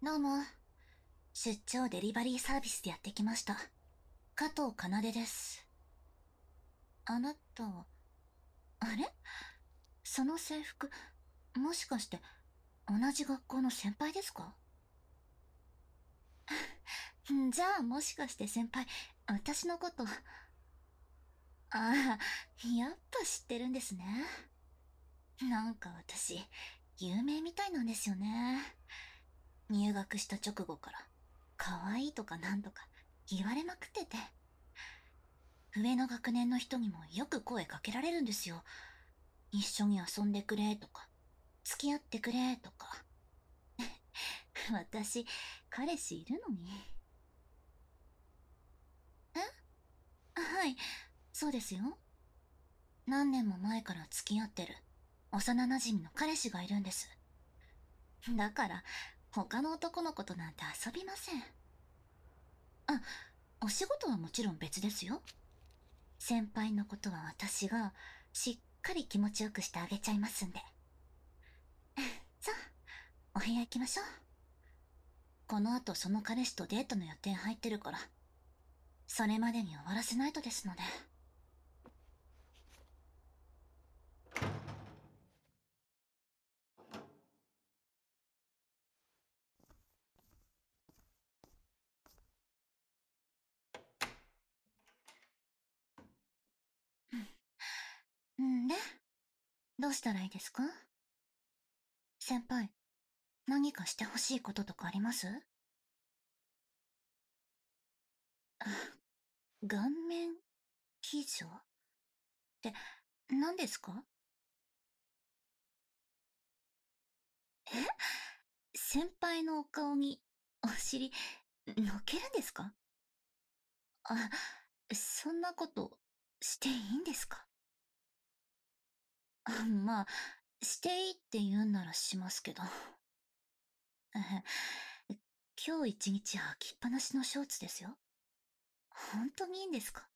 どうも、出張デリバリーサービスでやってきました。加藤奏です。あなたは、あれその制服、もしかして同じ学校の先輩ですか？じゃあもしかして先輩、私のこと、ああ、やっぱ知ってるんですね。なんか私、有名みたいなんですよね。入学した直後から、可愛いとかなんとか言われまくってて。上の学年の人にもよく声かけられるんですよ。一緒に遊んでくれとか、付き合ってくれとか。私、彼氏いるのに。はい、そうですよ。何年も前から付き合ってる幼馴染の彼氏がいるんです。だから、他の男の子となんて遊びません。あ、お仕事はもちろん別ですよ。先輩のことは私がしっかり気持ちよくしてあげちゃいますんで。さあ、お部屋行きましょう。この後その彼氏とデートの予定入ってるから、それまでに終わらせないとですので。んで、どうしたらいいですか？先輩、何かしてほしいこととかあります？顔面騎乗って何ですか？先輩のお顔にお尻のけるんですか？あ、そんなことしていいんですか？まあ、していいって言うんならしますけど。今日一日履きっぱなしのショーツですよ。本当にいいんですか？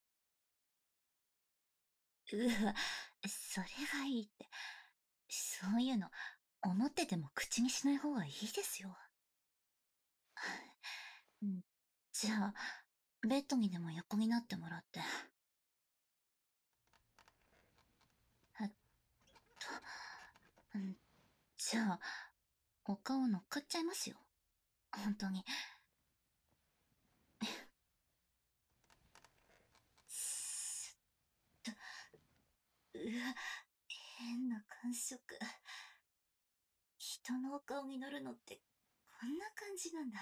うわ、それがいいって。そういうの、思ってても口にしない方がいいですよ。うん、じゃあ、ベッドにでも横になってもらって。えっうん、じゃあ、お顔乗っかっちゃいますよ。本当に。すっと、うわ、変な感触。人のお顔に乗るのってこんな感じなんだ。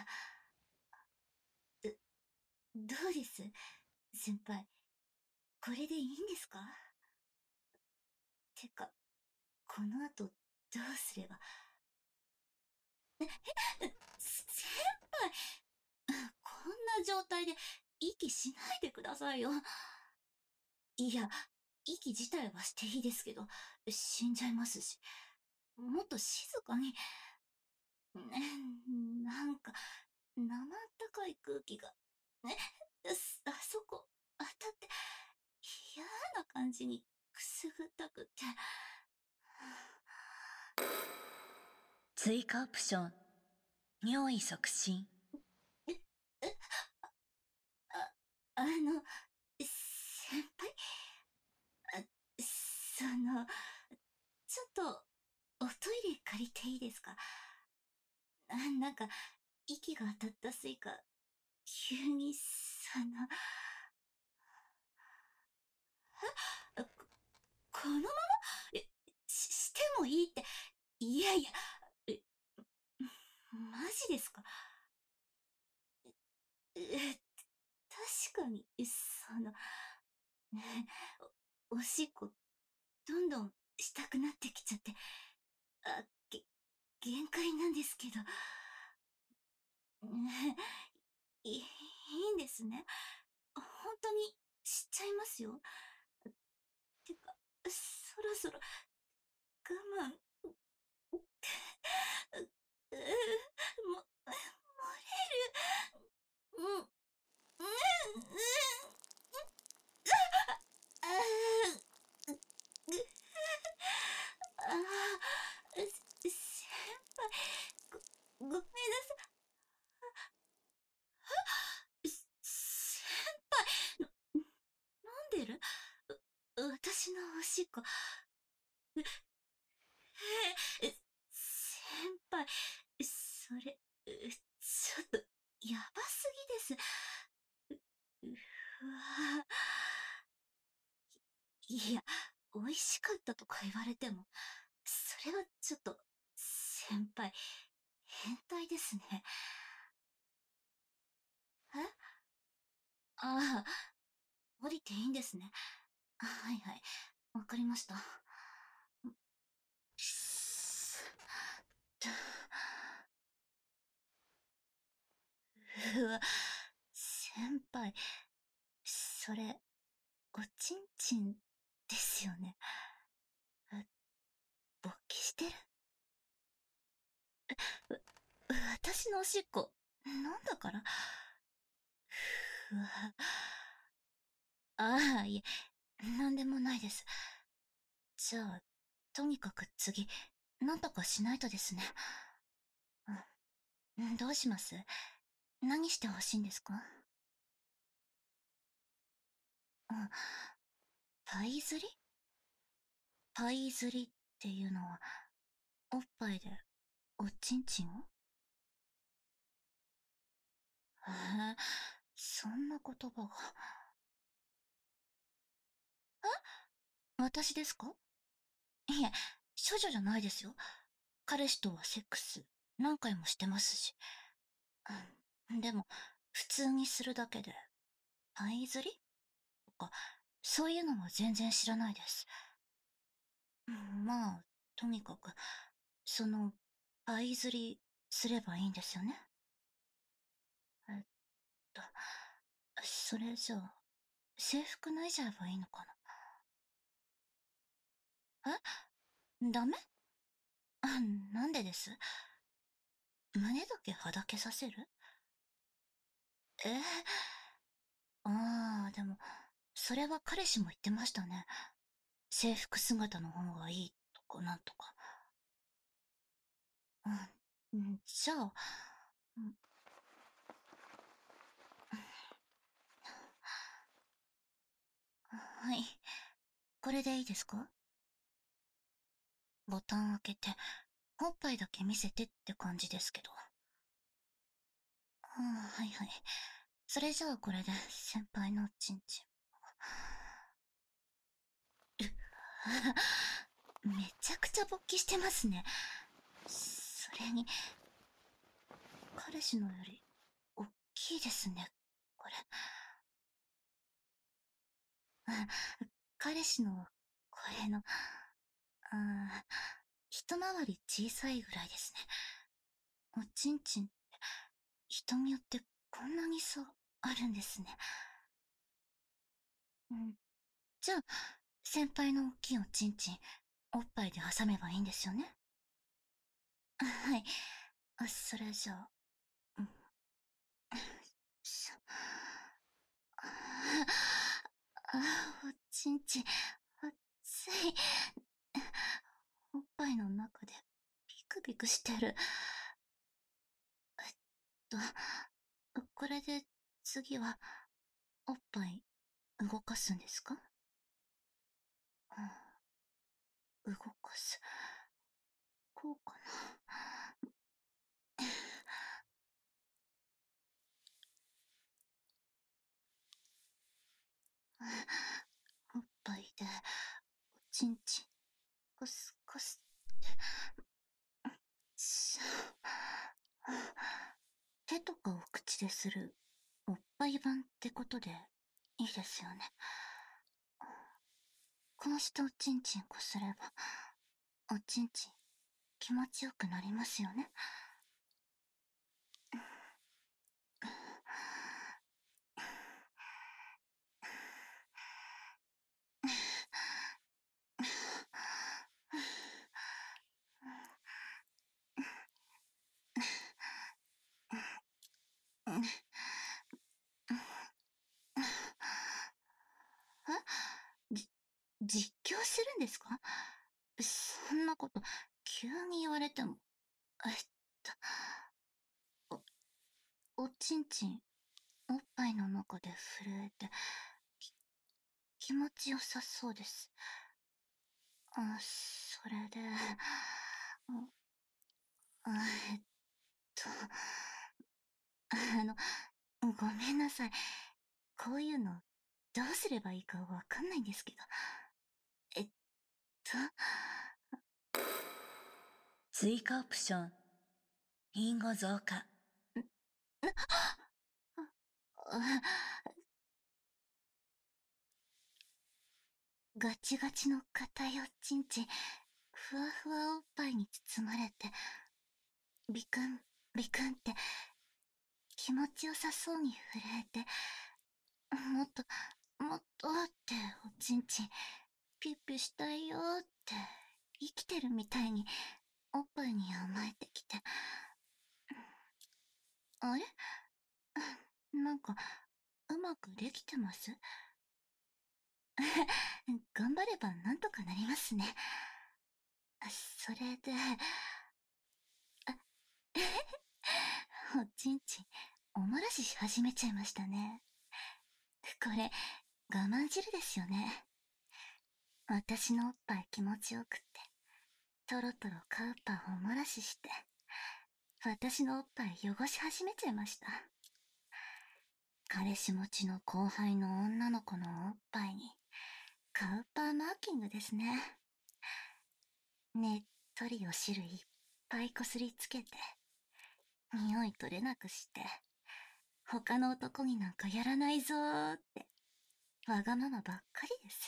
どうです先輩、これでいいんですか？てか、この後どうすれば。先輩、こんな状態で息しないでくださいよ。いや、息自体はしていいですけど、死んじゃいますし。もっと静かに。なんか、生あったかい空気が、あそこ、当たって、嫌な感じにくすぐったくって。追加オプション、尿意促進。あ、先輩、あ、ちょっと、おトイレ借りていいですか？なんか、息が当たったせいか、急に、このまま、してもいいって、いやいや、え、マジですか？確かに、ねおしっこ、どんどんしたくなってきちゃって、あ、限界なんですけど、いいんですね。本当にしちゃいますよ。てか、そろそろ我慢、も、漏れる。うん、うん、うん、あーぐあー、先輩、ごめんなさい。 輩、それ、ちょっと、やばすぎです。うわいや、美味しかったとか言われても、それはちょっと、先輩、変態ですね。えああ、降りていいんですね。はいはい。わかりました。うわ、先輩、それ、おちんちんですよね。勃起してる私のおしっこ、飲んだからうわ。ああ、いえ、なんでもないです。じゃあ、とにかく次、なんとかしないとですね。どうします？何してほしいんですか？うん、パイ釣り？パイ釣りっていうのは、おっぱいで、おちんちんを？へえ、そんな言葉が。私ですか？いえ、処女じゃないですよ。彼氏とはセックス、何回もしてますし。でも、普通にするだけで、パイ釣りとか、そういうのは全然知らないです。まあ、とにかく、その、パイ釣りすればいいんですよね。えっと、それじゃあ、制服脱いじゃえばいいのかな？ダメ？なんでです？胸だけはだけさせる？えー、ああ、でも、それは彼氏も言ってましたね。制服姿の方がいいとかなんとか。じゃあ、うんはい。これでいいですか？ボタン開けて、おっぱいだけ見せてって感じですけど。はいはい。それじゃあこれで先輩のチンチン。めちゃくちゃ勃起してますね。それに、彼氏のより、大きいですね、これ。彼氏の、これの、一回り小さいぐらいですね。おちんちんって、人によってこんなに差あるんですね。じゃあ、先輩の大きいおちんちん、おっぱいで挟めばいいんですよね。はい。それじゃあ、うん、しょおちんちん、熱い。おっぱいの中で、ビクビクしてる。と、これで、次は、おっぱい、動かすんですか？動かす。こうかな。おっぱいで、おちんちん、コスコスって、しゃ手とかを口でする、おっぱい版ってことで、いいですよね。こうしておちんちんこすれば、おちんちん気持ちよくなりますよね。じ、実況するんですか？そんなこと、急に言われても。えっと、おちんちん、おっぱいの中で震えて、き気持ちよさそうです。それで、 えっと、あの、ごめんなさい。こういうの、どうすればいいかわかんないんですけど。えっと、 追加オプション、リンゴ増加。 ガチガチの硬いおちんちん、ふわふわおっぱいに包まれて、ビクン、ビクンって気持ちよさそうに震えて、もっと、もっとっておちんちん、ピュッピュしたいよって生きてるみたいにおっぱいに甘えてきて、あれなんか、うまくできてます頑張ればなんとかなりますね。それで、おちんちん、おもらしし始めちゃいましたね。これ、我慢汁ですよね。私のおっぱい気持ちよくって、トロトロカウパーおもらしして、私のおっぱい汚し始めちゃいました。彼氏持ちの後輩の女の子のおっぱいに、カウパーマーキングですね。ねっとりお汁いっぱいこすりつけて、匂い取れなくして、他の男になんかやらないぞーって、わがままばっかりです。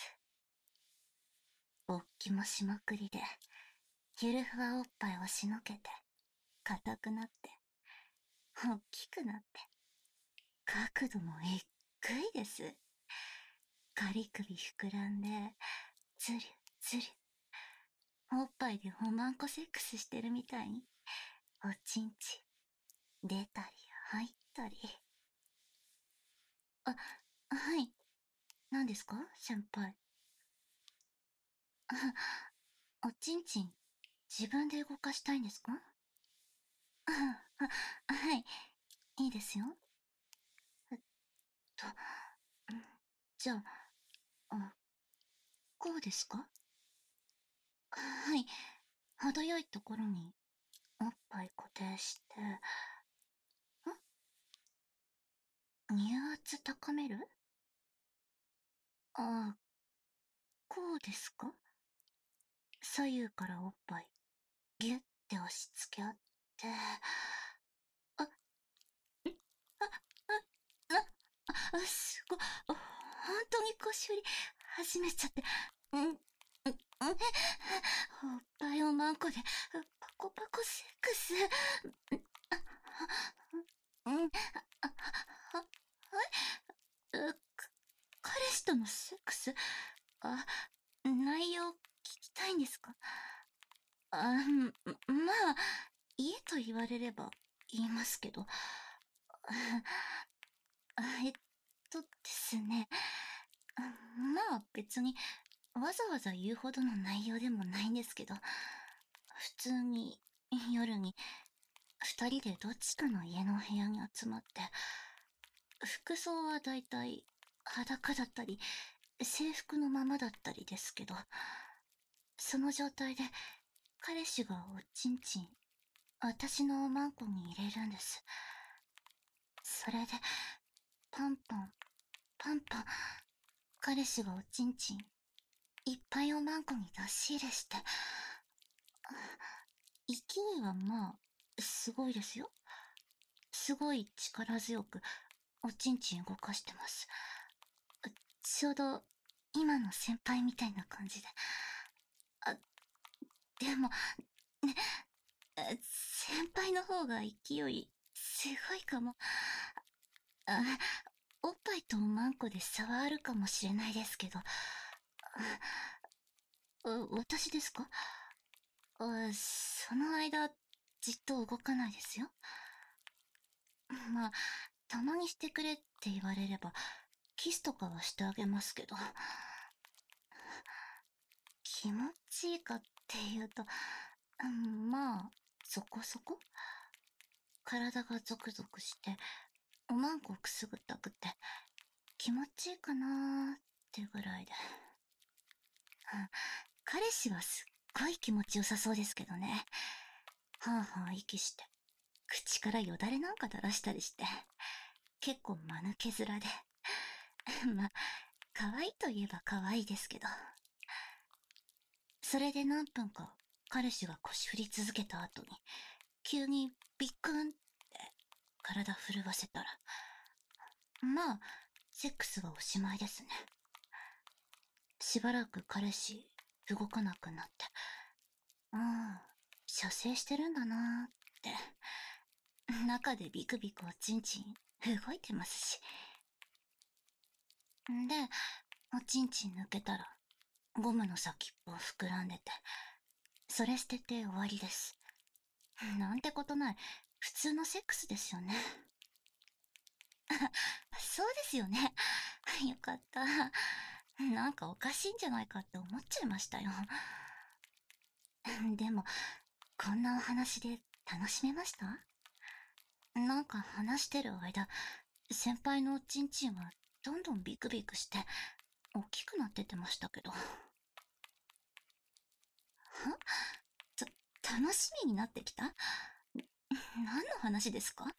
勃起もしまくりで、ゆるふわおっぱいをしのけて、硬くなって、大きくなって、角度もえっぐいです。カリ首膨らんで、ずるずる。おっぱいでおまんこセックスしてるみたいに、おちんち、出たり入ったり。あ、はい。何ですか先輩。おちんちん、自分で動かしたいんですかはい。いいですよ。えっと、じゃあ、こうですかはい。程よいところに、おっぱい固定して、乳圧高めるああ、こうですか左右からおっぱい、ギュッて押し付け合って、あ、すごい、本当に腰振り始めちゃって、おっぱいをマンコで、パコパコセックス。彼氏とのセックス内容聞きたいんですかまあ、家と言われれば言いますけど。ですね。まあ別にわざわざ言うほどの内容でもないんですけど、普通に夜に二人でどっちかの家の部屋に集まって、服装はだいたい裸だったり、制服のままだったりですけど、その状態で彼氏がおちんちん、私のおまんこに入れるんです。それで、パンパン、パンパン、彼氏がおちんちん、いっぱいおまんこに出し入れして、勢いはまあ、すごいですよ。すごい力強く、おちんちん動かしてます。ちょうど、今の先輩みたいな感じで。あ、でも、ね、先輩の方が勢い、すごいかも。あ、おっぱいとおまんこで差はあるかもしれないですけど、私ですかその間、じっと動かないですよ。まあ、たまにしてくれって言われれば、キスとかはしてあげますけど、気持ちいいかっていうと、まあ、そこそこ体がゾクゾクして、おまんこくすぐったくて、気持ちいいかなーってぐらいで。彼氏はすっごい気持ちよさそうですけどね。 はあはあ息して、口からよだれなんか垂らしたりして、結構間抜け面で。まあ、可愛いといえば可愛いですけど。それで何分か彼氏が腰振り続けた後に、急にビックンって体震わせたら、まあ、セックスはおしまいですね。しばらく彼氏動かなくなって、射精してるんだなーって。中でビクビクおちんちん動いてますし。で、おちんちん抜けたら、ゴムの先っぽ膨らんでて、それ捨てて終わりです。なんてことない、普通のセックスですよね。そうですよね。よかった。なんかおかしいんじゃないかって思っちゃいましたよ。でも、こんなお話で楽しめました？なんか話してる間、先輩のおちんちんはどんどんビクビクして大きくなってってましたけど。楽しみになってきた？何の話ですか？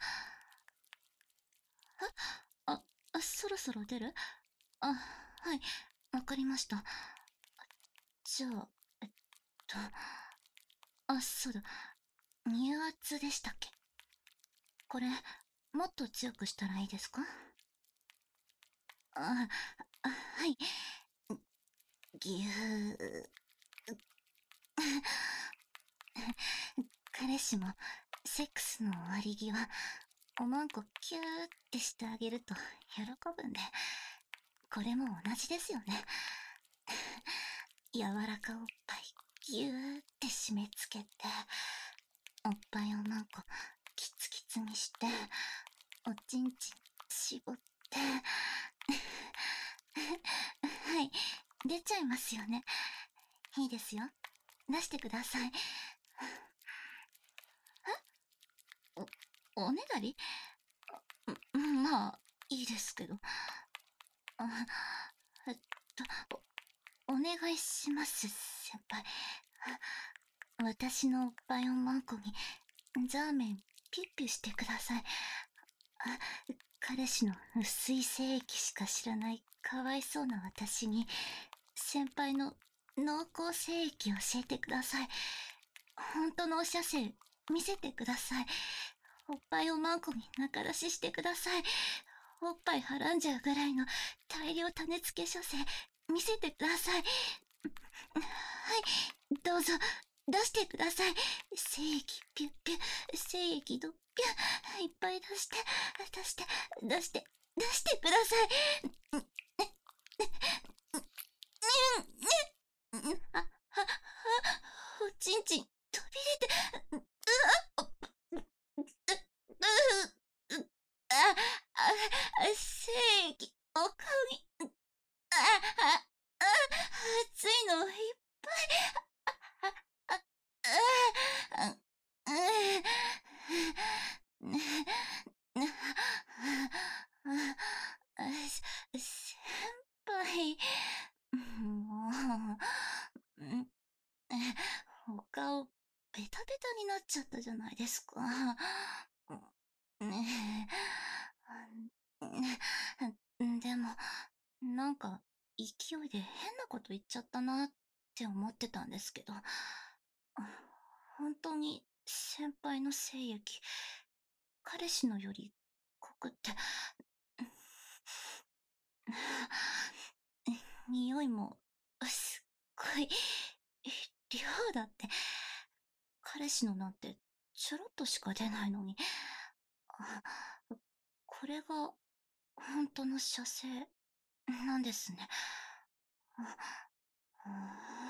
あ、そろそろ出る？はい、わかりました。じゃあ、と、そうだ、乳圧でしたっけ？これ、もっと強くしたらいいですか？はい。ぎゅー。彼氏も、セックスの終わり際、おまんこキューってしてあげると喜ぶんで、これも同じですよね。柔らかおっぱいギューって締め付けて、おっぱいをなんこキツキツにして、おちんちん絞って、はい、出ちゃいますよね。いいですよ。出してください。おねだり？まあ、いいですけど。あえっお願いします、先輩。私のおっぱいをマンコに、ザーメン、ピュッピュしてください。彼氏の薄い精液しか知らないかわいそうな私に、先輩の濃厚精液教えてください。本当のお射精、見せてください。おっぱいをマンコに中出ししてください。おっぱいはらんじゃうぐらいの大量種付け射精、見せてください。はい、どうぞ、出してください。精液ピュッピュ、精液ドッピュ、いっぱい出して、出して、出して、出してください。おちんちん、飛び出て、精液、お顔に、熱いのいっぱい。先輩、もう、お顔、ベタベタになっちゃったじゃないですか。ねでも、なんか、勢いで変なこと言っちゃったなって思ってたんですけど、本当に先輩の精液、彼氏のより濃くって、匂いも、すっごい、量だって、彼氏のなんて、ちょろっとしか出ないのに、あこれが、本当の射精、なんですね。